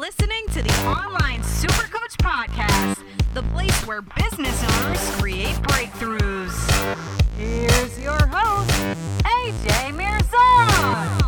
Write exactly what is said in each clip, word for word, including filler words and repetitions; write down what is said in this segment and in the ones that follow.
listening to the Online Super Coach Podcast, the place where business owners create breakthroughs. Here's your host, A J Mirzon.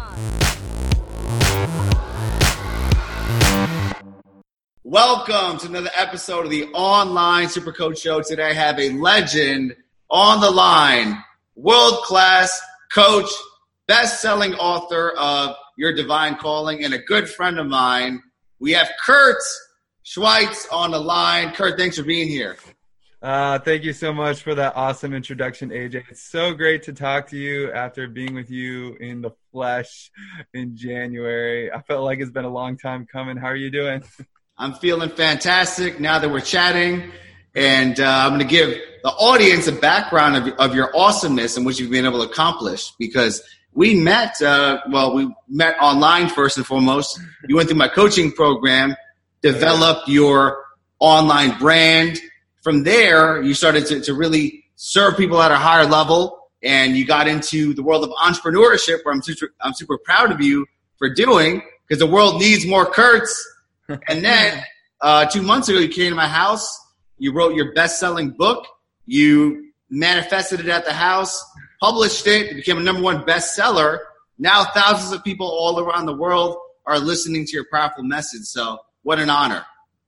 Welcome to another episode of the Online Super Coach Show. Today I have a legend on the line, world-class coach, best-selling author of Your Divine Calling, and a good friend of mine. We have Kurt Schweitz on the line. Kurt, thanks for being here. Uh, thank you so much for that awesome introduction, A J. It's so great to talk to you after being with you in the flesh in January. I felt like it's been a long time coming. How are you doing? I'm feeling fantastic now that we're chatting, and uh, I'm going to give the audience a background of, of your awesomeness and what you've been able to accomplish, because we met, uh, well, we met online first and foremost. You went through my coaching program, developed your online brand. From there, you started to, to really serve people at a higher level, and you got into the world of entrepreneurship, where I'm super, I'm super proud of you for doing, because the world needs more Kurts. And then uh, two months ago, you came to my house. You wrote your best-selling book. You manifested it at the house, published it. It became a number one bestseller. Now thousands of people all around the world are listening to your powerful message. So what an honor.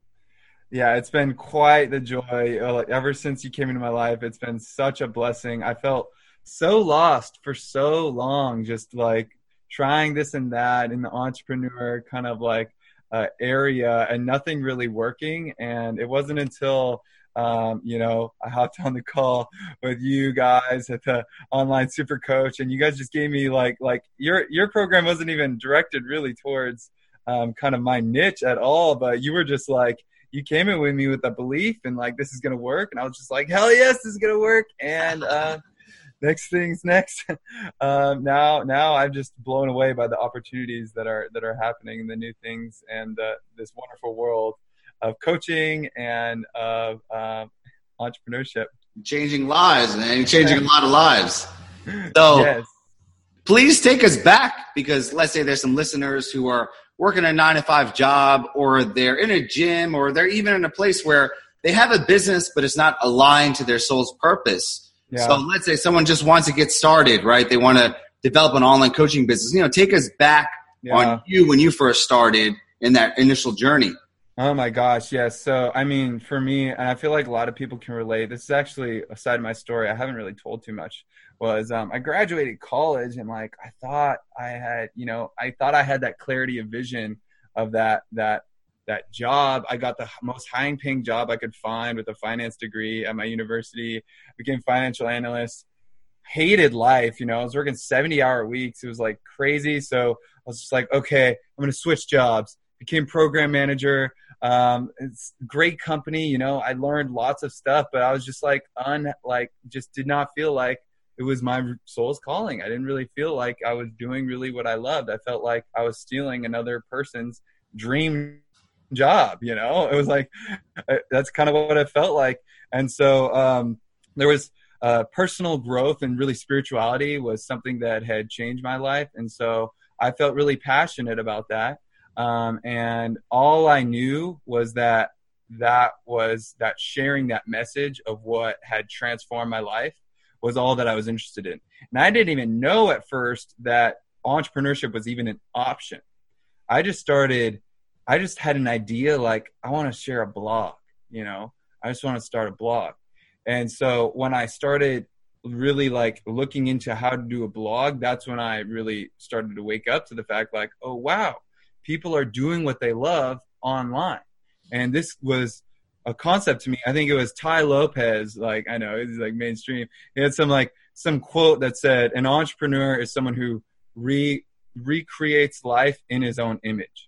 Yeah, it's been quite the joy. Like, ever since you came into my life, it's been such a blessing. I felt so lost for so long, just like trying this and that in the entrepreneur kind of like uh, area and nothing really working. And it wasn't until Um, you know, I hopped on the call with you guys at the Online Super Coach, and you guys just gave me like, like your, your program wasn't even directed really towards, um, kind of my niche at all, but you were just like, you came in with me with a belief and like, this is going to work. And I was just like, hell yes, this is going to work. And, uh, next thing's next. um, now, now I'm just blown away by the opportunities that are, that are happening and the new things and, uh, this wonderful world of coaching and of uh, entrepreneurship. Changing lives, man. You're changing a lot of lives. So yes. Please take us back, because let's say there's some listeners who are working a nine to five job, or they're in a gym, or they're even in a place where they have a business, but it's not aligned to their soul's purpose. Yeah. So let's say someone just wants to get started, right? They want to develop an online coaching business. You know, take us back yeah. on you when you first started in that initial journey. Oh my gosh, yes. So, I mean, for me, and I feel like a lot of people can relate, this is actually a side of my story I haven't really told too much, was um, I graduated college and like I thought I had, you know, I thought I had that clarity of vision of that, that, that job. I got the most high paying job I could find with a finance degree at my university, became financial analyst, hated life. You know, I was working seventy hour weeks. It was like crazy. So I was just like, okay, I'm going to switch jobs, became program manager. Um, it's a great company, you know, I learned lots of stuff, but I was just like, un, like, just did not feel like it was my soul's calling. I didn't really feel like I was doing really what I loved. I felt like I was stealing another person's dream job, you know, it was like, that's kind of what it felt like. And so, um, there was, uh, personal growth and really spirituality was something that had changed my life. And so I felt really passionate about that. Um, and all I knew was that that was that sharing that message of what had transformed my life was all that I was interested in. And I didn't even know at first that entrepreneurship was even an option. I just started, I just had an idea like, I want to share a blog, you know, I just want to start a blog. And so when I started really like looking into how to do a blog, that's when I really started to wake up to the fact like, oh, wow. People are doing what they love online. And this was a concept to me. I think it was Ty Lopez. Like, I know it's like mainstream. He had some like some quote that said, an entrepreneur is someone who re recreates life in his own image.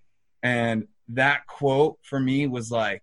And that quote for me was like,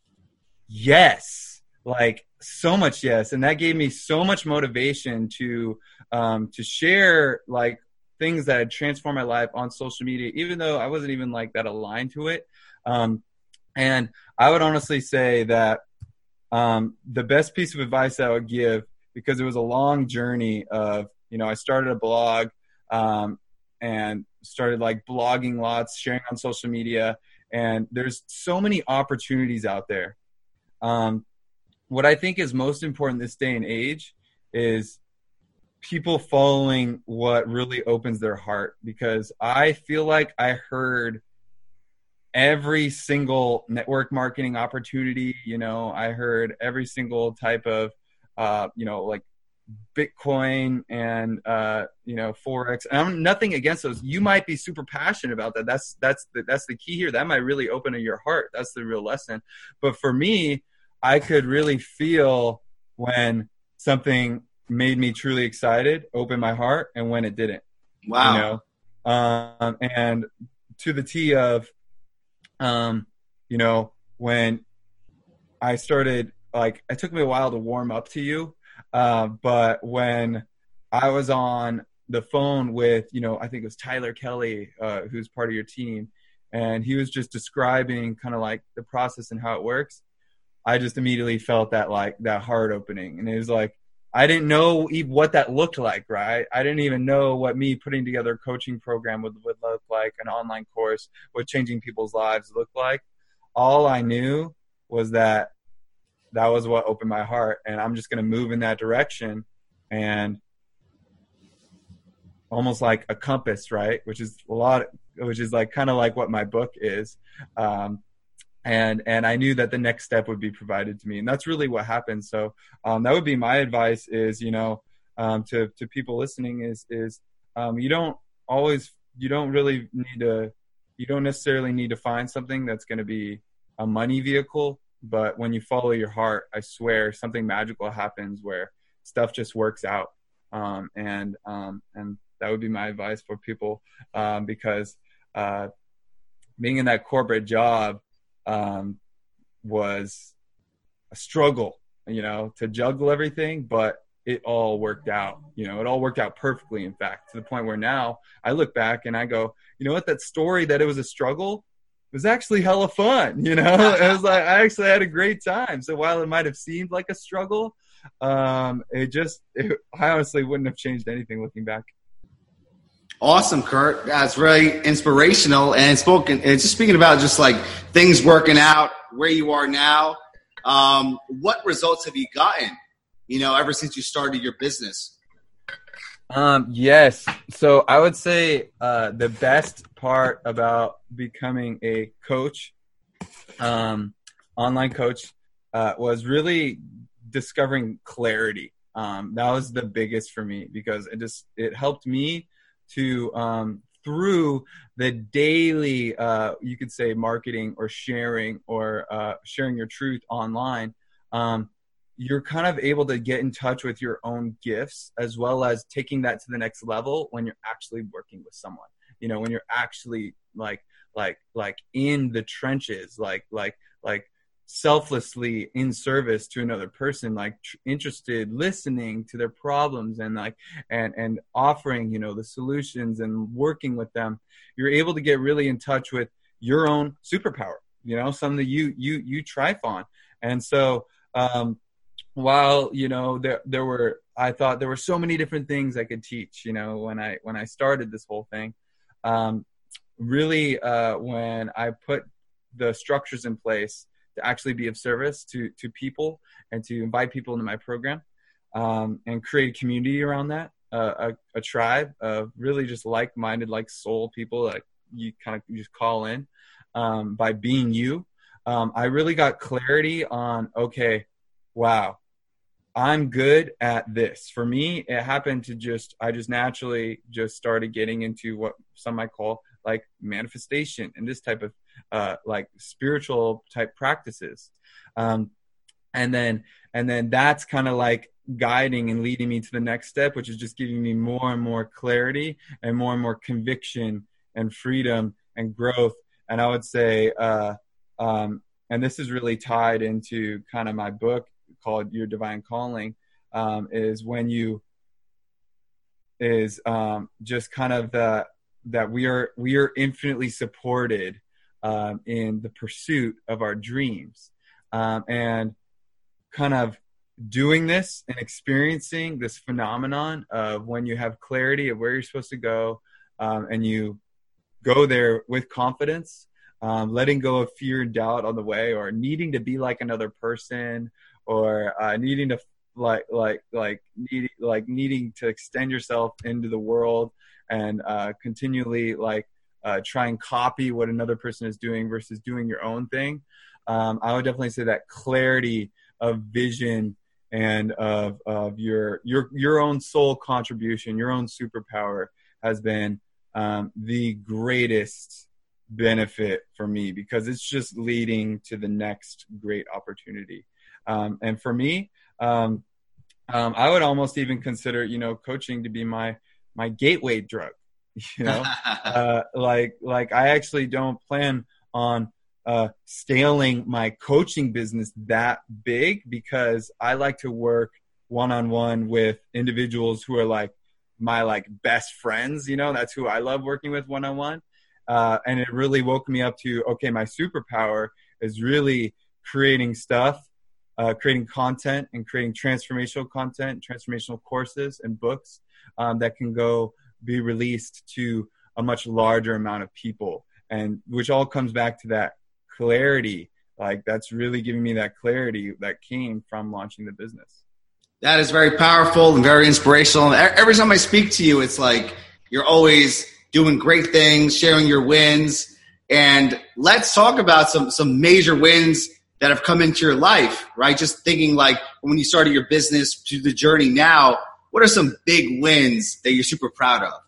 yes, like so much yes. And that gave me so much motivation to, um, to share like things that had transformed my life on social media, even though I wasn't even like that aligned to it. Um, and I would honestly say that um, the best piece of advice that I would give, because it was a long journey of, you know, I started a blog um, and started like blogging lots, sharing on social media. And there's so many opportunities out there. Um, what I think is most important this day and age is people following what really opens their heart, because I feel like I heard every single network marketing opportunity. You know, I heard every single type of, uh, you know, like Bitcoin and, uh, you know, Forex. And I'm nothing against those. You might be super passionate about that. That's, that's the, that's the key here. That might really open your heart. That's the real lesson. But for me, I could really feel when something made me truly excited, open my heart, and when it didn't. Wow. You know, um, and to the T of, um, you know, when I started, like, it took me a while to warm up to you. Uh, but when I was on the phone with, you know, I think it was Tyler Kelly, uh, who's part of your team, and he was just describing kind of like the process and how it works, I just immediately felt that, like, that heart opening. And it was like, I didn't know even what that looked like, right? I didn't even know what me putting together a coaching program would, would look like, an online course, what changing people's lives looked like. All I knew was that that was what opened my heart, and I'm just going to move in that direction. And almost like a compass, right? Which is a lot, which is like kind of like what my book is. Um, and and I knew that the next step would be provided to me, and that's really what happened. So um, that would be my advice: is, you know, um, to to people listening is is um, you don't always you don't really need to you don't necessarily need to find something that's going to be a money vehicle. But when you follow your heart, I swear something magical happens where stuff just works out. Um, and um, and that would be my advice for people, um, because uh, being in that corporate job um, was a struggle, you know, to juggle everything, but it all worked out. You know, it all worked out perfectly, in fact, to the point where now I look back and I go, you know what, that story that it was a struggle was actually hella fun. You know, it was like, I actually had a great time. So while it might have seemed like a struggle, um, it just, it, I honestly wouldn't have changed anything looking back. Awesome, Kurt. That's really inspirational. And spoken, and just speaking about just like things working out, where you are now, um, what results have you gotten, you know, ever since you started your business? Um, yes. So I would say uh, the best part about becoming a coach, um, online coach, uh, was really discovering clarity. Um, that was the biggest for me, because it just, it helped me to, um, through the daily, uh, you could say marketing or sharing or uh, sharing your truth online. Um, you're kind of able to get in touch with your own gifts, as well as taking that to the next level when you're actually working with someone, you know, when you're actually like, like, like in the trenches, like, like, like selflessly in service to another person, like tr- interested, listening to their problems and like, and, and offering, you know, the solutions and working with them. You're able to get really in touch with your own superpower, you know, something that you, you, you thrive on. And so, um, while, you know, there, there were, I thought there were so many different things I could teach, you know, when I, when I started this whole thing, um, really, uh, when I put the structures in place to actually be of service to, to people and to invite people into my program, um, and create a community around that, uh, a, a tribe of really just like-minded, like soul people that you kind of just call in, um, by being you. Um, I really got clarity on, okay, wow, I'm good at this. For me, it happened to just, I just naturally just started getting into what some might call like manifestation and this type of uh, like spiritual type practices. Um, and then, and then that's kind of like guiding and leading me to the next step, which is just giving me more and more clarity and more and more conviction and freedom and growth. And I would say, uh, um, and this is really tied into kind of my book called Your Divine Calling, um, is when you, is um, just kind of the, that we are, we are infinitely supported um, in the pursuit of our dreams, um, and kind of doing this and experiencing this phenomenon of when you have clarity of where you're supposed to go, um, and you go there with confidence, um, letting go of fear and doubt on the way, or needing to be like another person, or uh, needing to like like like needing like needing to extend yourself into the world and uh, continually like uh, try and copy what another person is doing versus doing your own thing. Um, I would definitely say that clarity of vision and of of your your your own soul contribution, your own superpower has been um, the greatest benefit for me, because it's just leading to the next great opportunity. Um, and for me, um, um, I would almost even consider, you know, coaching to be my my gateway drug. You know, uh, like like I actually don't plan on uh, scaling my coaching business that big, because I like to work one-on-one with individuals who are like my like best friends. You know, that's who I love working with one-on-one. Uh, and it really woke me up to, okay, my superpower is really creating stuff, uh, creating content and creating transformational content, transformational courses and books um, that can go be released to a much larger amount of people. And which all comes back to that clarity. Like that's really giving me that clarity that came from launching the business. That is very powerful and very inspirational. Every time I speak to you, it's like you're always doing great things, sharing your wins. And let's talk about some, some major wins that have come into your life, right? Just thinking like when you started your business to the journey now, what are some big wins that you're super proud of?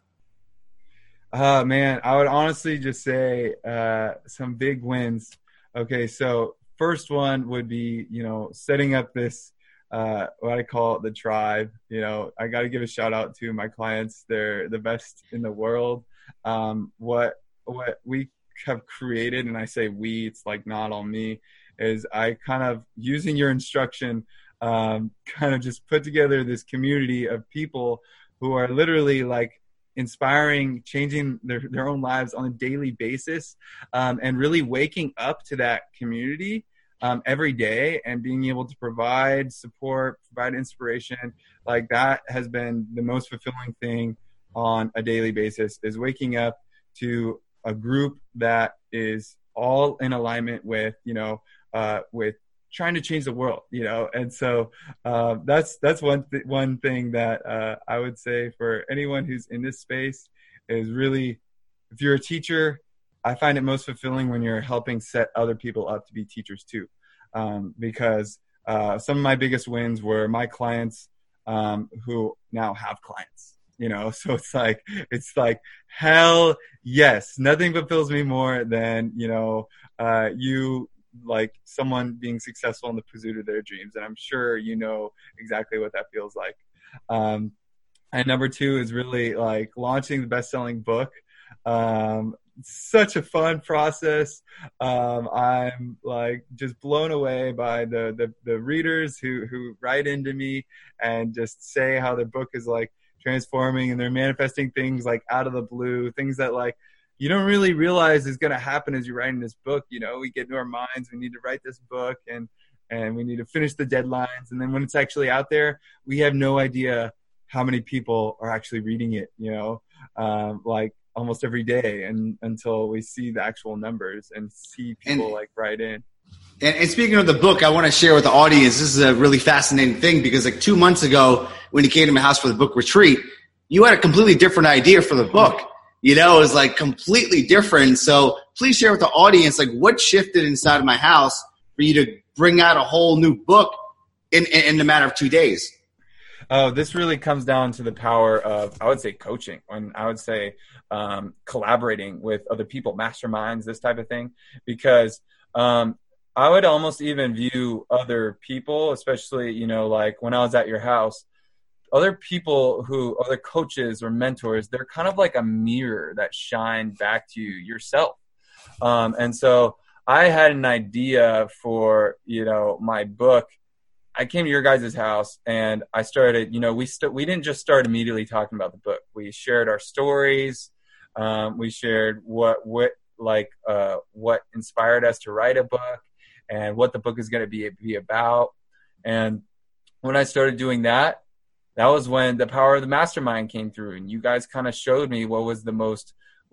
Uh, man, I would honestly just say uh, some big wins. Okay, so first one would be, you know, setting up this, uh, what I call it, the tribe. You know, I got to give a shout out to my clients. They're the best in the world. Um, what what we have created, and I say we, it's like not all me, is I kind of, using your instruction, um, kind of just put together this community of people who are literally like inspiring, changing their, their own lives on a daily basis, um, and really waking up to that community um, every day and being able to provide support, provide inspiration. Like that has been the most fulfilling thing on a daily basis, is waking up to a group that is all in alignment with, you know, uh, with trying to change the world, you know? And so uh, that's that's one th- one thing that uh, I would say for anyone who's in this space is really, if you're a teacher, I find it most fulfilling when you're helping set other people up to be teachers too. Um, because uh, some of my biggest wins were my clients um, who now have clients. You know, so it's like, it's like, hell yes, nothing fulfills me more than, you know, uh, you, like someone being successful in the pursuit of their dreams. And I'm sure you know exactly what that feels like. Um, and number two is really like launching the best-selling book. Um, such a fun process. Um, I'm like just blown away by the, the, the readers who, who write into me and just say how their book is like transforming, and they're manifesting things like out of the blue, things that like you don't really realize is going to happen as you're writing this book. You know, we get into our minds, we need to write this book and, and we need to finish the deadlines. And then when it's actually out there, we have no idea how many people are actually reading it, you know, um, like almost every day, and until we see the actual numbers and see people and, like write in. And, and speaking of the book, I want to share with the audience, this is a really fascinating thing, because like two months ago when you came to my house for the book retreat, you had a completely different idea for the book. You know, it was like completely different. So please share with the audience, like what shifted inside of my house for you to bring out a whole new book in, in, in the matter of two days. Oh, this really comes down to the power of, I would say, coaching, and I would say um, collaborating with other people, masterminds, this type of thing, because um, I would almost even view other people, especially, you know, like when I was at your house, other people who, other coaches or mentors, they're kind of like a mirror that shine back to you yourself. Um, and so I had an idea for, you know, my book. I came to your guys' house and I started, you know, we st- we didn't just start immediately talking about the book. We shared our stories. Um, we shared what, what like, uh, what inspired us to write a book and what the book is going to be, be about. And when I started doing that, that was when the power of the mastermind came through, and you guys kind of showed me what was the most,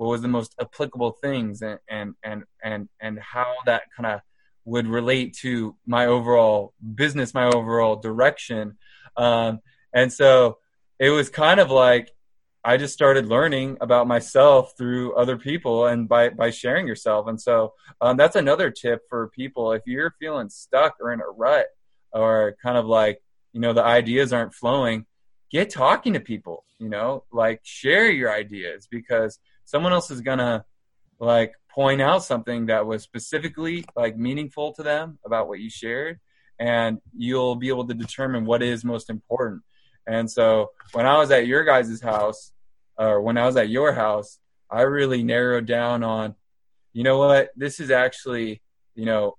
what was the most applicable things, and and and and, and how that kind of would relate to my overall business, my overall direction. Um, and so it was kind of like I just started learning about myself through other people and by, by sharing yourself. And so um, that's another tip for people. If you're feeling stuck or in a rut, or kind of like, you know, the ideas aren't flowing, get talking to people, you know, like share your ideas, because someone else is going to like point out something that was specifically like meaningful to them about what you shared, and you'll be able to determine what is most important. And so when I was at your guys' house, or when I was at your house, I really narrowed down on, you know what, this is actually, you know,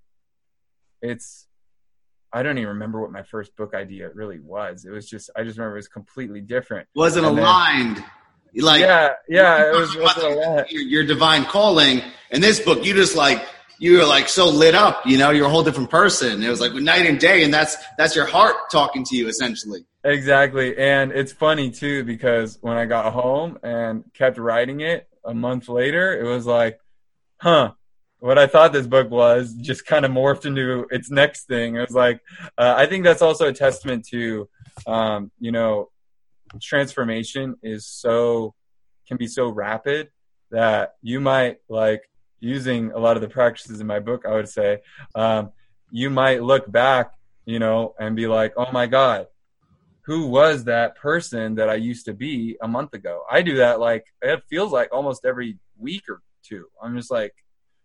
it's, I don't even remember what my first book idea really was. It was just, I just remember it was completely different. Wasn't and aligned. Then, like yeah, yeah, it was, wasn't aligned. Your, your divine calling. In this book, you just like, you were like so lit up, you know, you're a whole different person. It was like night and day, and that's that's your heart talking to you, essentially. Exactly. And it's funny too, because when I got home and kept writing it a month later, it was like, huh, what I thought this book was just kind of morphed into its next thing. It was like, uh, I think that's also a testament to, um, you know, transformation is so, can be so rapid that you might like, using a lot of the practices in my book, I would say, um, you might look back, you know, and be like, oh my God, who was that person that I used to be a month ago? I do that. Like, it feels like almost every week or two. I'm just like,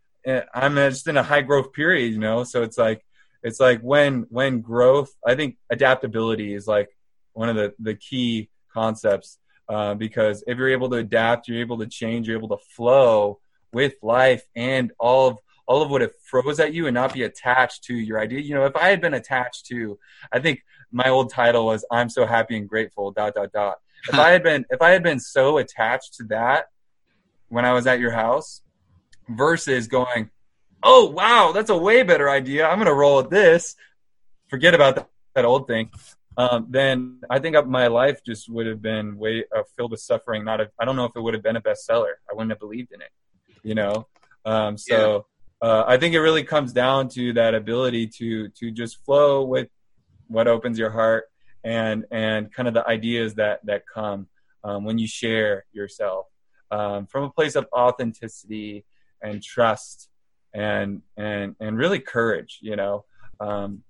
I'm just in a high growth period, you know? So it's like, it's like when, when growth, I think adaptability is like one of the, the key concepts, uh, because if you're able to adapt, you're able to change, you're able to flow with life and all of all of what it throws at you, and not be attached to your idea. You know, if I had been attached to, I think my old title was "I'm so happy and grateful." Dot dot dot. If I had been if I had been so attached to that when I was at your house, versus going, "Oh wow, that's a way better idea. I'm gonna roll with this." Forget about that, that old thing. Um, then I think my life just would have been way uh, filled with suffering. Not a, I don't know if it would have been a bestseller. I wouldn't have believed in it. You know, um, so uh, I think it really comes down to that ability to to just flow with what opens your heart, and and kind of the ideas that that come um, when you share yourself um, from a place of authenticity and trust and and and really courage. You know, um,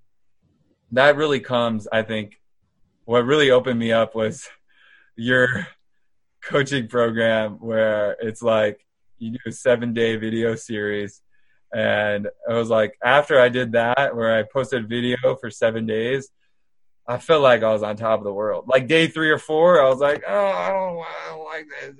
that really comes. I think what really opened me up was your coaching program, where it's like, you do a seven day video series. And I was like, after I did that, where I posted video for seven days, I felt like I was on top of the world. Like day three or four, I was like, oh, I don't, I don't like this.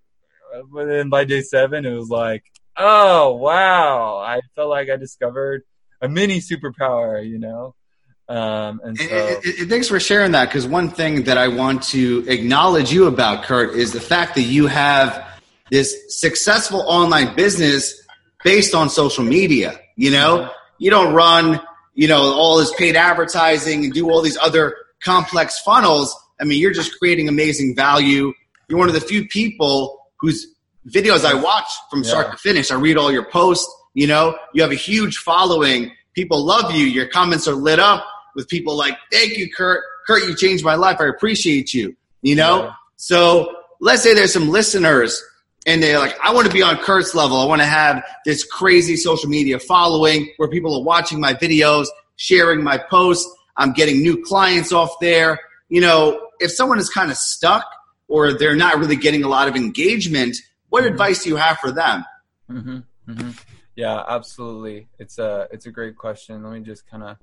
But then by day seven, it was like, oh, wow. I felt like I discovered a mini superpower, you know? Um, and so, and, and, and thanks for sharing that. Because one thing that I want to acknowledge you about, Kurt, is the fact that you have this successful online business based on social media. You know, you don't run, you know, all this paid advertising and do all these other complex funnels. I mean, you're just creating amazing value. You're one of the few people whose videos I watch from start yeah. to finish. I read all your posts. You know, you have a huge following. People love you. Your comments are lit up with people like, thank you, Kurt. Kurt, you changed my life. I appreciate you. You know, yeah. So let's say there's some listeners and they're like, I want to be on Kurt's level. I want to have this crazy social media following where people are watching my videos, sharing my posts. I'm getting new clients off there. You know, if someone is kind of stuck or they're not really getting a lot of engagement, what mm-hmm. advice do you have for them? Mm-hmm. Mm-hmm. Yeah, absolutely. It's a, it's a great question. Let me just kind of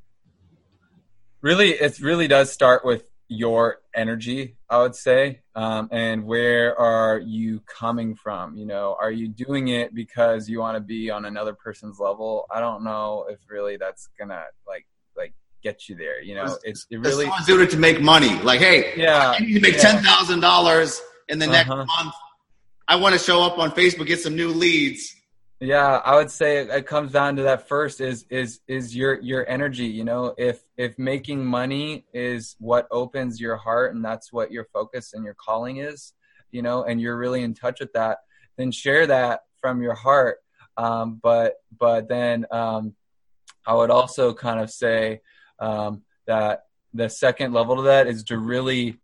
really, it really does start with your energy, I would say. Um, and where are you coming from? You know, are you doing it because you want to be on another person's level? I don't know if really that's gonna like, like get you there. You know, it's it really someone's doing it to make money. Like, hey, yeah, I need to make yeah. ten thousand dollars in the next uh-huh. month. I want to show up on Facebook, get some new leads. Yeah, I would say it comes down to that first is is is your your energy. You know, if if making money is what opens your heart and that's what your focus and your calling is, you know, and you're really in touch with that, then share that from your heart. Um, but but then um, I would also kind of say um, that the second level to that is to really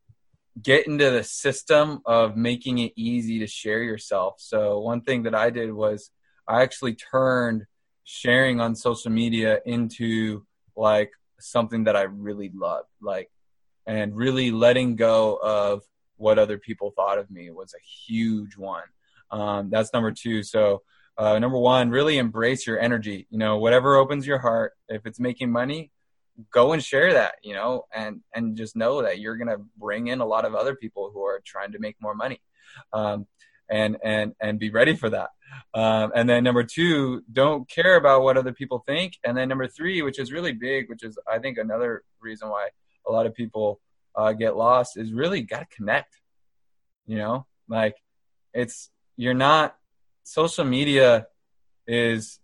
get into the system of making it easy to share yourself. So one thing that I did was I actually turned sharing on social media into like something that I really loved, like, and really letting go of what other people thought of me was a huge one. Um, that's number two. So uh, number one, really embrace your energy. You know, whatever opens your heart. If it's making money, go and share that, you know, and, and just know that you're going to bring in a lot of other people who are trying to make more money, um, and, and, and be ready for that. Um, and then number two, don't care about what other people think. And then number three, which is really big, which is, I think, another reason why a lot of people uh, get lost, is really got to connect, you know, like it's, you're not, social media is,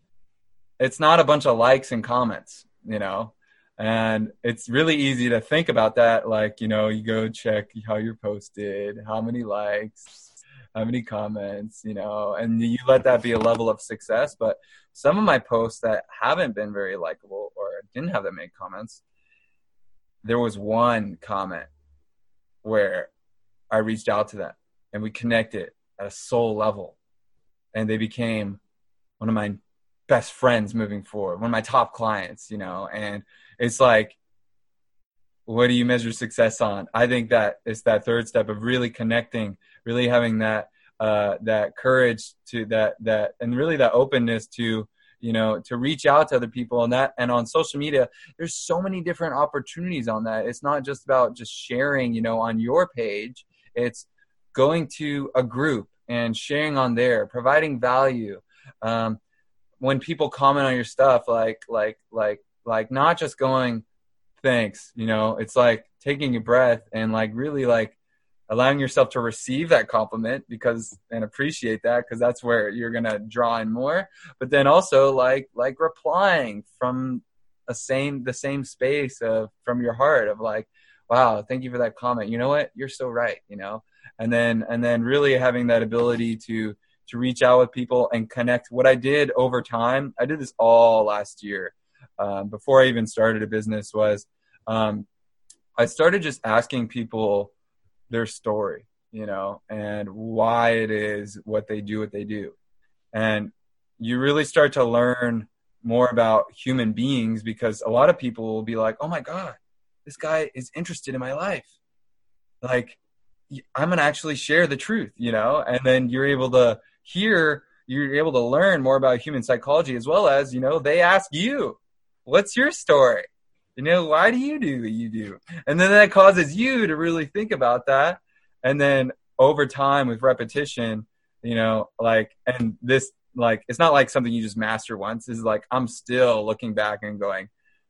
it's not a bunch of likes and comments, you know. And it's really easy to think about that. Like, you know, you go check how you're posted, how many likes, how many comments, you know, and you let that be a level of success. But some of my posts that haven't been very likable or didn't have that many comments, there was one comment where I reached out to them and we connected at a soul level. And they became one of my best friends moving forward, one of my top clients, you know. And it's like, what do you measure success on? I think that it's that third step of really connecting, really having that uh, that courage to that that and really that openness to, you know, to reach out to other people. And that, and on social media, there's so many different opportunities on that. It's not just about just sharing, you know, on your page. It's going to a group and sharing on there, providing value. Um, when people comment on your stuff, like, like, like, like not just going, thanks, you know, it's like taking a breath and like really like allowing yourself to receive that compliment because, and appreciate that, because that's where you're going to draw in more. But then also like, like replying from a same, the same space of, from your heart of like, wow, thank you for that comment. You know what? You're so right. You know? And then, and then really having that ability to, to reach out with people and connect. What I did over time, I did this all last year, um, before I even started a business, was um, I started just asking people their story, you know, and why it is what they do, what they do. And you really start to learn more about human beings, because a lot of people will be like, oh my God, this guy is interested in my life. Like, I'm going to actually share the truth, you know, and then you're able to hear, you're able to learn more about human psychology, as well as, you know, they ask you, what's your story? You know, why do you do what you do? And then that causes you to really think about that. And then over time with repetition, you know, like, and this, like, it's not like something you just master once. It's like, I'm still looking back and going,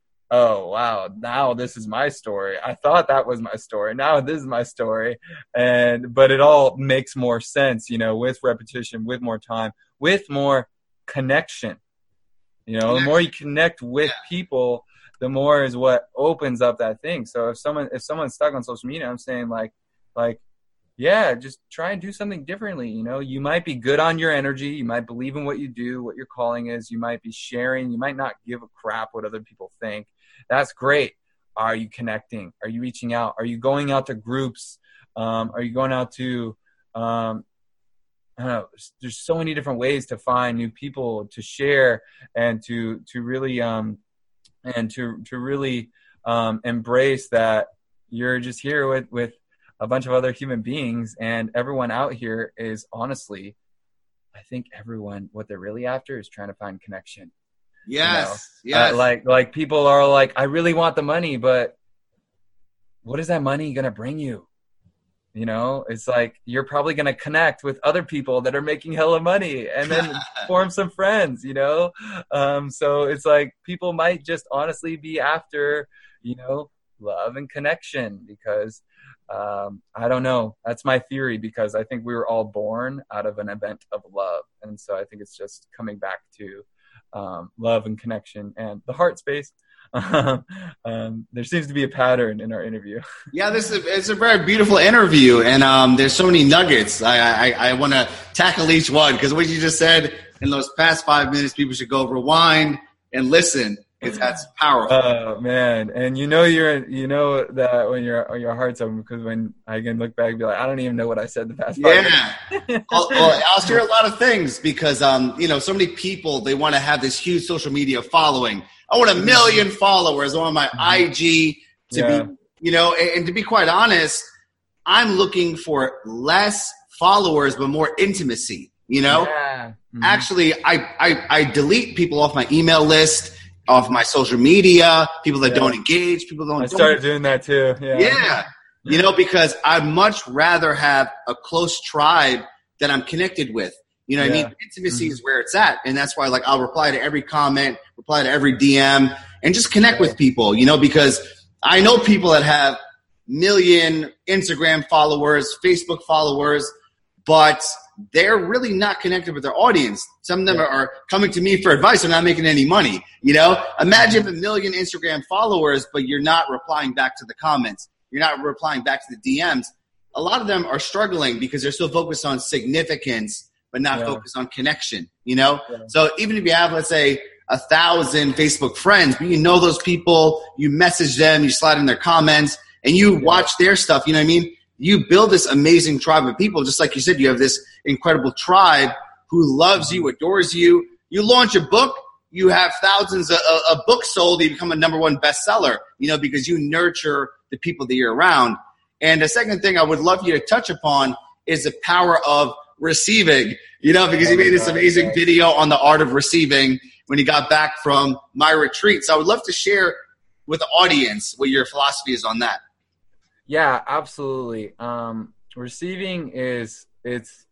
oh, wow, now this is my story. I thought that was my story. Now this is my story. And, but it all makes more sense, you know, with repetition, with more time, with more connection. You know, the more you connect with people, the more is what opens up that thing. So if someone, if someone's stuck on social media, I'm saying like, like, yeah, just try and do something differently. You know, you might be good on your energy. You might believe in what you do, what your calling is. You might be sharing. You might not give a crap what other people think. That's great. Are you connecting? Are you reaching out? Are you going out to groups? Um, are you going out to, um, I don't know, there's so many different ways to find new people to share and to, to really, um, and to, to really, um, embrace that you're just here with, with a bunch of other human beings, and everyone out here is honestly, I think everyone, what they're really after is trying to find connection. Yes. You know? Yes. Uh, like, like people are like, I really want the money, but what is that money going to bring you? You know, it's like, you're probably going to connect with other people that are making hella money and then form some friends, you know? Um, so it's like, people might just honestly be after, you know, love and connection, because um, I don't know. That's my theory, because I think we were all born out of an event of love. And so I think it's just coming back to um, love and connection and the heart space. um, there seems to be a pattern in our interview. Yeah, this is it's a very beautiful interview, and um, there's so many nuggets. I I, I want to tackle each one because what you just said in those past five minutes, people should go rewind and listen. It's that's powerful. Oh man, and you know you're you know that when your when your heart's open, because when I can look back and be like, I don't even know what I said the past five yeah. minutes. I'll, well, I'll share a lot of things because um you know so many people, they want to have this huge social media following. I want a million followers on my I G to Yeah. be, you know, and, and to be quite honest, I'm looking for less followers but more intimacy. You know, Yeah. Mhm. actually, I, I I delete people off my email list, off my social media, people that Yeah. don't engage, people that don't. I started doing that too. Yeah. Yeah, you know, because I'd much rather have a close tribe that I'm connected with. You know what Yeah. I mean? Intimacy is where it's at. And that's why, like, I'll reply to every comment, reply to every D M, and just connect Yeah. with people, you know, because I know people that have million Instagram followers, Facebook followers, but they're really not connected with their audience. Some of them Yeah. are coming to me for advice. They're not making any money. You know, imagine if a million Instagram followers, but you're not replying back to the comments. You're not replying back to the D Ms. A lot of them are struggling because they're so focused on significance, but not Yeah. focused on connection, you know? Yeah. So even if you have, let's say, a thousand Facebook friends, but you know those people, you message them, you slide in their comments, and you Yeah. watch their stuff, you know what I mean? You build this amazing tribe of people. Just like you said, you have this incredible tribe who loves you, adores you. You launch a book, you have thousands of, of books sold, you become a number one bestseller, you know, because you nurture the people that you're around. And the second thing I would love you to touch upon is the power of receiving, you know, because you made this amazing video on the art of receiving when you got back from my retreat. So I would love to share with the audience what your philosophy is on that. Yeah, absolutely. Um, receiving is it's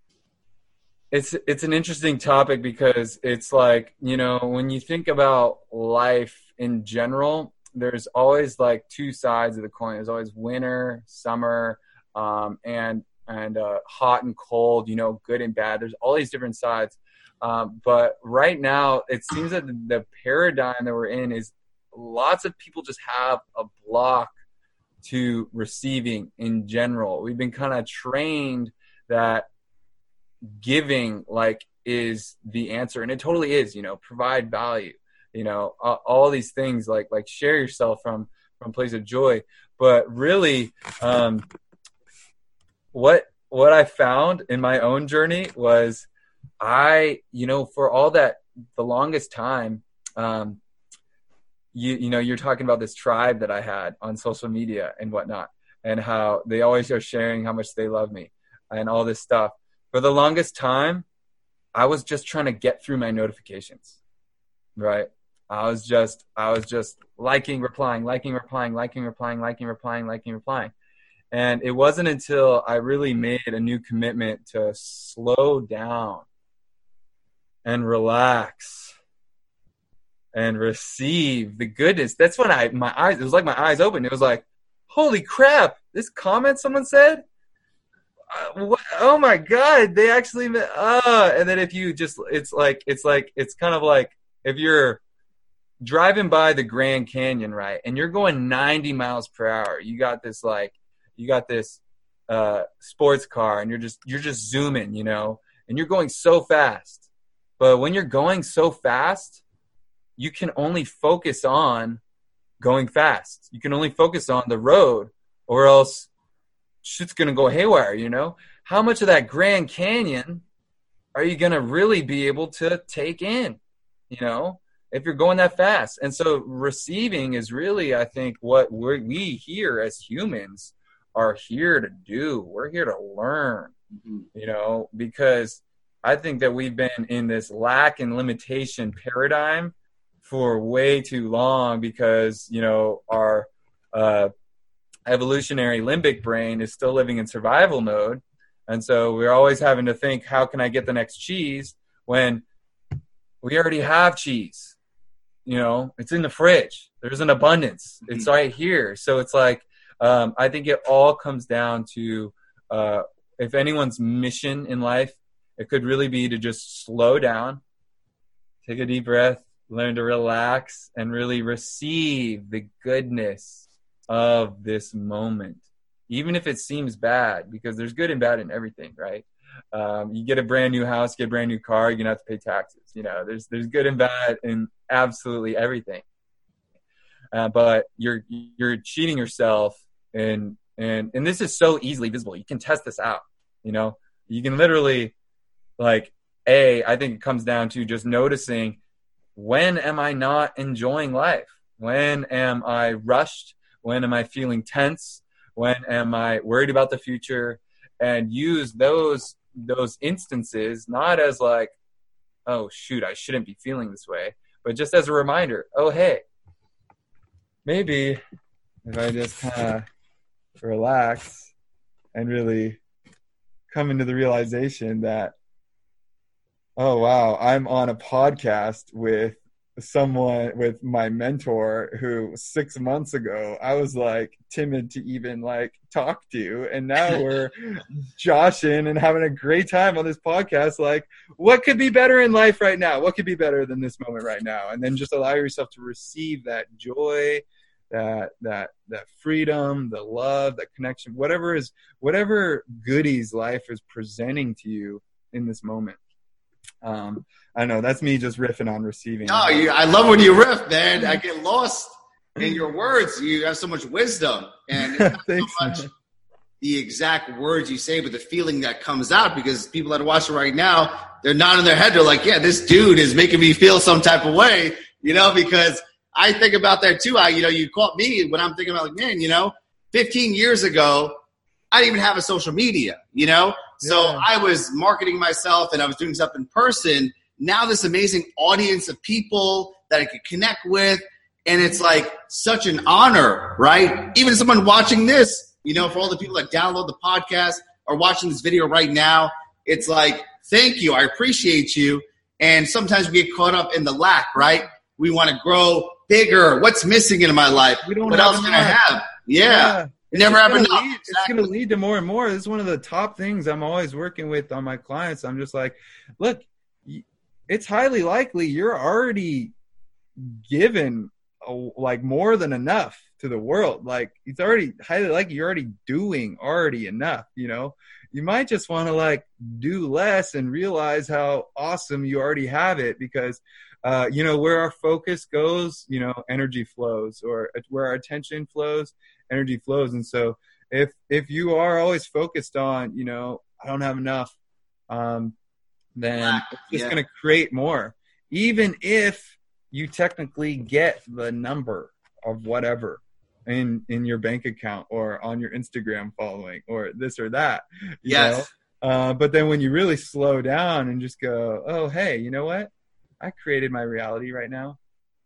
it's it's an interesting topic because it's like, you know, when you think about life in general, there's always like two sides of the coin. There's always winter, summer, um, and and uh, hot and cold. You know, good and bad. There's all these different sides. Um, but right now, it seems that the, the paradigm that we're in is lots of people just have a block to receiving in general. We've been kind of trained that giving like is the answer, and it totally is. You know, provide value. You know, uh, all these things like like share yourself from from a place of joy. But really, um, what what I found in my own journey was I, you know, for all that the longest time. Um, You you know, you're talking about this tribe that I had on social media and whatnot, and how they always are sharing how much they love me and all this stuff. For the longest time, I was just trying to get through my notifications, right? I was just I was just liking, replying, liking, replying, liking, replying, liking, replying, liking, replying. And it wasn't until I really made a new commitment to slow down and relax and receive the goodness. That's when I, my eyes, it was like my eyes opened. It was like, holy crap, this comment someone said, uh, what, oh my God, they actually, uh, and then if you just, it's like, it's like, it's kind of like if you're driving by the Grand Canyon, right? And you're going ninety miles per hour. You got this, like, you got this uh, sports car and you're just, you're just zooming, you know, and you're going so fast. But when you're going so fast, you can only focus on going fast. You can only focus on the road, or else shit's going to go haywire, you know? How much of that Grand Canyon are you going to really be able to take in, you know, if you're going that fast? And so receiving is really, I think, what we're, we here as humans are here to do. We're here to learn, mm-hmm. you know, because I think that we've been in this lack and limitation paradigm for way too long because, you know, our uh, evolutionary limbic brain is still living in survival mode. And so we're always having to think, how can I get the next cheese when we already have cheese? You know, it's in the fridge. There's an abundance. Mm-hmm. It's right here. So it's like, um, I think it all comes down to uh, if anyone's mission in life, it could really be to just slow down, take a deep breath, learn to relax and really receive the goodness of this moment, even if it seems bad, because there's good and bad in everything, right? Um, you get a brand new house, get a brand new car, you're gonna have to pay taxes. You know, there's there's good and bad in absolutely everything. Uh, but you're you're cheating yourself, and and and this is so easily visible. You can test this out. You know, you can literally, like, a I think it comes down to just noticing, when am I not enjoying life? When am I rushed? When am I feeling tense? When am I worried about the future? And use those those instances not as like, oh shoot, I shouldn't be feeling this way, but just as a reminder, oh hey, maybe if I just kind of relax and really come into the realization that, oh wow, I'm on a podcast with someone, with my mentor, who six months ago I was like timid to even like talk to, and now we're joshing and having a great time on this podcast. Like, what could be better in life right now? What could be better than this moment right now? And then just allow yourself to receive that joy, that that that freedom, the love, that connection, whatever is whatever goodies life is presenting to you in this moment. Um, I don't know. That's me just riffing on receiving. No, you, I love when you riff, man. I get lost in your words. You have so much wisdom, and it's not Thanks, so much man. the exact words you say, but the feeling that comes out. Because people that are watching right now, they're nodding their head. They're like, "Yeah, this dude is making me feel some type of way," you know. Because I think about that too. I, you know, you caught me when I'm thinking about, like, man, you know, fifteen years ago, I didn't even have a social media, you know. So Yeah. I was marketing myself and I was doing stuff in person. Now this amazing audience of people that I could connect with. And it's like such an honor, right? Even someone watching this, you know, for all the people that download the podcast or watching this video right now, it's like, thank you. I appreciate you. And sometimes we get caught up in the lack, right? We want to grow bigger. What's missing in my life? We don't what have else can I enough. have? Yeah. Yeah. You never It's have gonna enough. lead- It's going to lead to more and more. This is one of the top things I'm always working with on my clients. I'm just like, look, y- it's highly likely you're already given a, like more than enough to the world. Like, it's already highly likely you're already doing already enough. You know, you might just want to like do less and realize how awesome you already have it, because uh, you know, where our focus goes, you know, energy flows, or where our attention flows, energy flows. And so if if you are always focused on, you know, I don't have enough, um, then it's just Yeah. going to create more, even if you technically get the number of whatever in in your bank account or on your Instagram following or this or that. You Yes. know? Uh, but then when you really slow down and just go, oh, hey, you know what? I created my reality right now,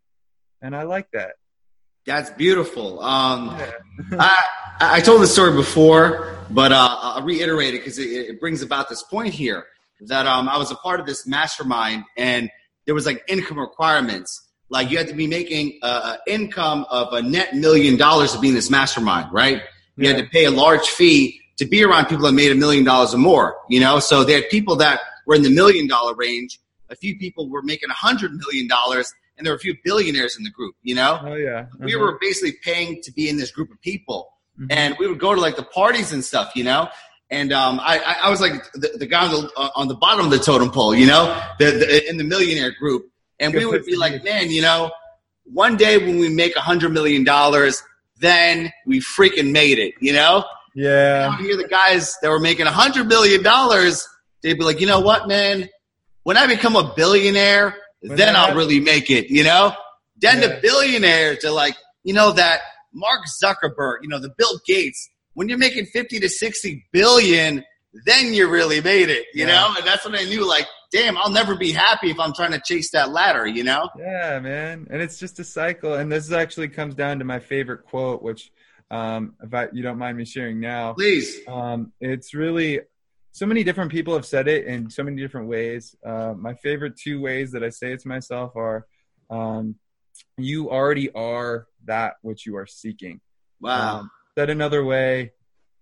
and I like that. That's beautiful. Um, Yeah. I, I told this story before, but uh, I'll reiterate it because it, it brings about this point here that um, I was a part of this mastermind, and there was like income requirements. Like you had to be making uh, income of a net million dollars to be in this mastermind, right? You Yeah. had to pay a large fee to be around people that made a million dollars or more, you know? So they had people that were in the million dollar range. A few people were making a hundred million dollars, and there were a few billionaires in the group, you know? Oh, yeah. We Uh-huh. were basically paying to be in this group of people. Mhm. And we would go to like the parties and stuff, you know? And um, I, I, I was like the, the guy on the, uh, on the bottom of the totem pole, you know, the, the, in the millionaire group. And Good we would place be to like, be. man, you know, one day when we make a hundred million dollars, then we freaking made it, you know? I Yeah. would hear the guys that were making a hundred million dollars, they'd be like, you know what, man? When I become a billionaire, When then that I'll happens- really make it, you know? Then Yeah. the billionaires are like, you know, that Mark Zuckerberg, you know, the Bill Gates, when you're making fifty to sixty billion, then you really made it, you Yeah. know? And that's when I knew, like, damn, I'll never be happy if I'm trying to chase that ladder, you know? Yeah, man. And it's just a cycle. And this actually comes down to my favorite quote, which, um, if I, you don't mind me sharing now, Please. um, it's really, so many different people have said it in so many different ways. Uh, my favorite two ways that I say it to myself are, um, you already are that which you are seeking. Wow. Um, said another way,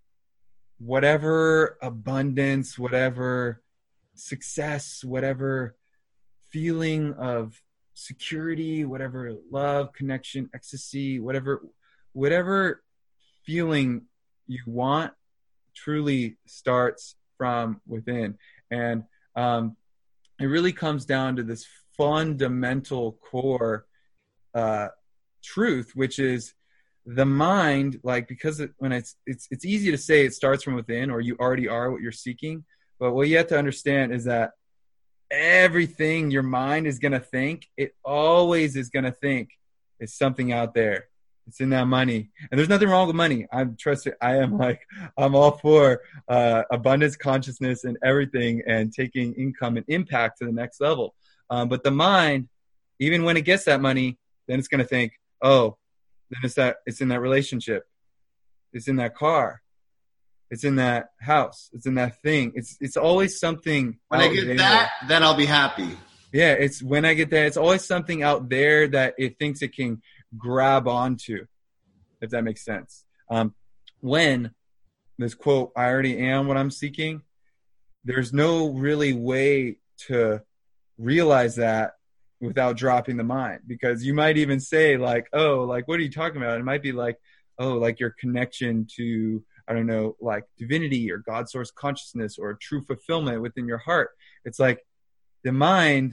whatever abundance, whatever success, whatever feeling of security, whatever love, connection, ecstasy, whatever, whatever feeling you want truly starts from within. And um, it really comes down to this fundamental core uh, truth, which is the mind, like, because it, when it's, it's, it's easy to say it starts from within, or you already are what you're seeking. But what you have to understand is that everything your mind is going to think, it always is going to think is something out there. It's in that money. And there's nothing wrong with money. I'm trusted. I am like, I'm all for uh, abundance consciousness and everything, and taking income and impact to the next level. Um, but the mind, even when it gets that money, then it's going to think, oh, then it's that, it's in that relationship. It's in that car. It's in that house. It's in that thing. It's it's always something. When I get there. that, then I'll be happy. Yeah, it's when I get that. It's always something out there that it thinks it can grab onto, if that makes sense. Um, when this quote, I already am what I'm seeking, there's no really way to realize that without dropping the mind. Because you might even say like, oh, like, what are you talking about? It might be like, oh, like your connection to, I don't know, like divinity or God source consciousness or true fulfillment within your heart. It's like the mind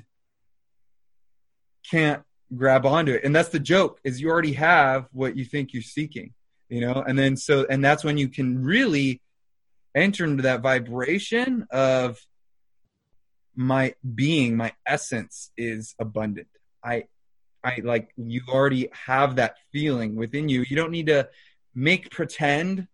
can't grab onto it. And that's the joke, is you already have what you think you're seeking, you know? And then so, and that's when you can really enter into that vibration of my being, my essence is abundant. I, I like, you already have that feeling within you. You don't need to make pretend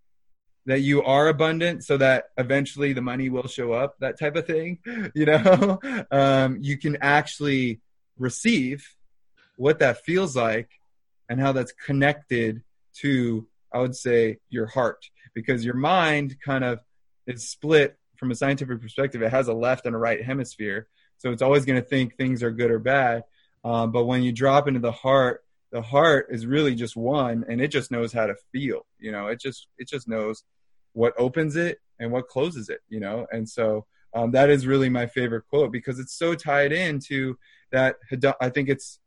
that you are abundant so that eventually the money will show up, that type of thing. You know, um, you can actually receive what that feels like and how that's connected to, I would say, your heart, because your mind kind of is split from a scientific perspective. It has a left and a right hemisphere. So it's always going to think things are good or bad. Um, but when you drop into the heart, the heart is really just one, and it just knows how to feel. You know, it just, it just knows what opens it and what closes it, you know? And so um, that is really my favorite quote, because it's so tied into that. I think it's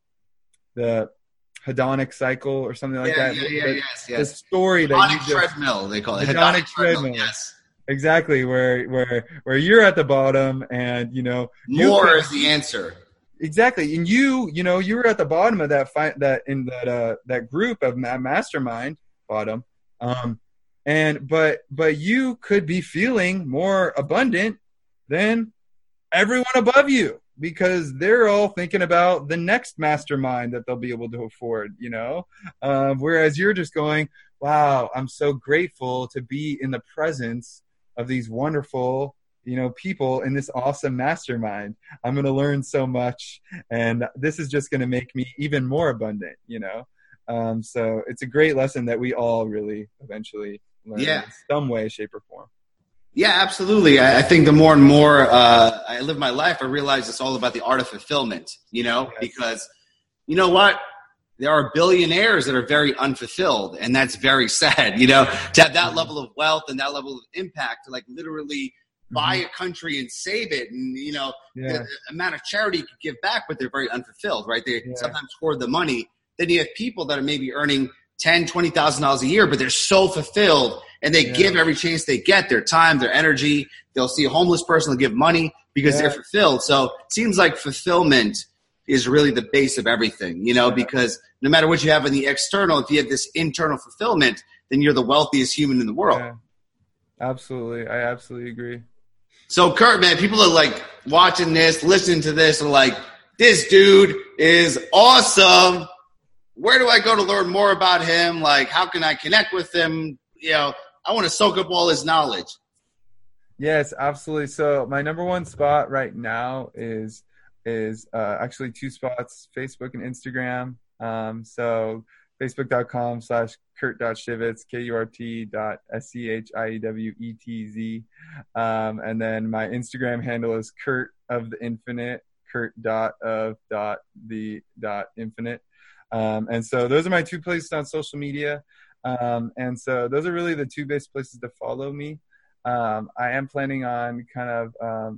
the hedonic cycle or something like yeah, that. Yeah, yeah, the, yes, yes. The story hedonic that you just, treadmill, they call it. Hedonic, hedonic treadmill, treadmill. Yes. Exactly. Where, where, where you're at the bottom and, you know, more you is the answer. Exactly. And you, you know, you were at the bottom of that fight, that in that, uh, that group of mastermind bottom. Um, and, but, but you could be feeling more abundant than everyone above you, because they're all thinking about the next mastermind that they'll be able to afford, you know? Um, whereas you're just going, wow, I'm so grateful to be in the presence of these wonderful, you know, people in this awesome mastermind. I'm going to learn so much, and this is just going to make me even more abundant, you know? Um, so it's a great lesson that we all really eventually learn yeah. in some way, shape, or form. Yeah, absolutely. I, I think the more and more uh, I live my life, I realize it's all about the art of fulfillment, you know, yes. because you know what? There are billionaires that are very unfulfilled, and that's very sad, you know, to have that level of wealth and that level of impact to like literally buy a country and save it. And, you know, yeah. the, the amount of charity you could give back, but they're very unfulfilled, right? They yeah. sometimes hoard the money. Then you have people that are maybe earning ten thousand dollars, twenty thousand dollars a year, but they're so fulfilled, and they yeah. give every chance they get, their time, their energy. They'll see a homeless person, they'll give money because yeah. they're fulfilled. So it seems like fulfillment is really the base of everything, you know, yeah. because no matter what you have in the external, if you have this internal fulfillment, then you're the wealthiest human in the world. Yeah. Absolutely. I absolutely agree. So Kurt, man, people are like watching this, listening to this, and like, this dude is awesome. Where do I go to learn more about him? Like, how can I connect with him? You know, I want to soak up all his knowledge. Yes, absolutely. So my number one spot right now is is uh, actually two spots, Facebook and Instagram. Um, so facebook.com slash Kurt.Schivitz, K U R T dot S C H I E W E T Z. Um, and then my Instagram handle is Kurt of the Infinite, Kurt dot of dot the dot infinite. Um, and so those are my two places on social media. Um, and so those are really the two best places to follow me. Um, I am planning on kind of um,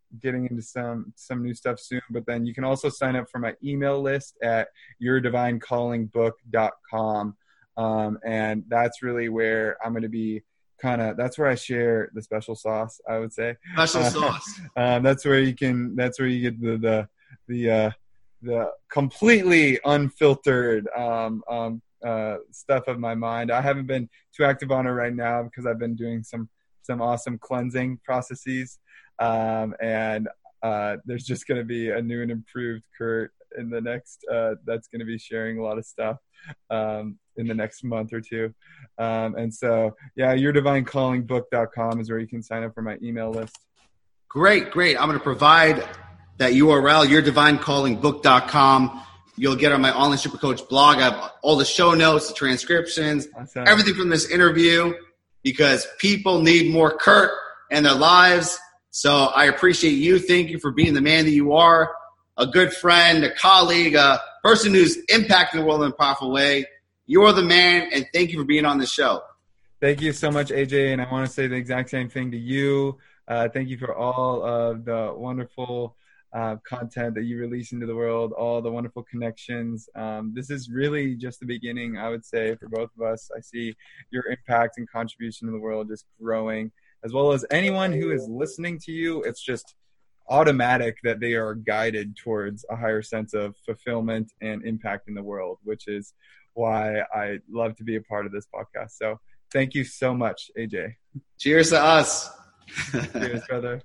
getting into some some new stuff soon. But then you can also sign up for my email list at your divine calling book dot com, um, and that's really where I'm going to be. Kind of, that's where I share the special sauce, I would say. Special uh, sauce. Um, that's where you can. That's where you get the the the uh, the completely unfiltered um, um, uh, stuff of my mind. I haven't been too active on it right now because I've been doing some some awesome cleansing processes, um, and uh, there's just going to be a new and improved Kurt in the next. Uh, that's going to be sharing a lot of stuff. Um, in the next month or two. Um, and so, yeah, your divine calling book dot com is where you can sign up for my email list. Great, great. I'm going to provide that U R L, your divine calling book dot com. You'll get on my Online Super Coach blog. I have all the show notes, the transcriptions, awesome. Everything from this interview, because people need more Kurt in their lives. So I appreciate you. Thank you for being the man that you are, a good friend, a colleague, a person who's impacting the world in a powerful way. You're the man, and thank you for being on the show. Thank you so much, A J, and I want to say the exact same thing to you. Uh, thank you for all of the wonderful uh, content that you release into the world, all the wonderful connections. Um, this is really just the beginning, I would say, for both of us. I see your impact and contribution to the world just growing, as well as anyone who is listening to you. It's just automatic that they are guided towards a higher sense of fulfillment and impact in the world, which is why I love to be a part of this podcast. So thank you so much, A J. Cheers to us. Cheers, brother.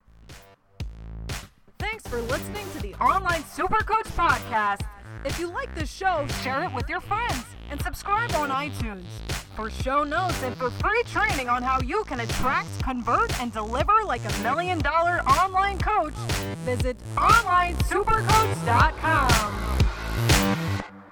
Thanks for listening to the Online Super Coach Podcast. If you like this show, share it with your friends and subscribe on iTunes. For show notes and for free training on how you can attract, convert, and deliver like a million dollar online coach, visit online super coach dot com.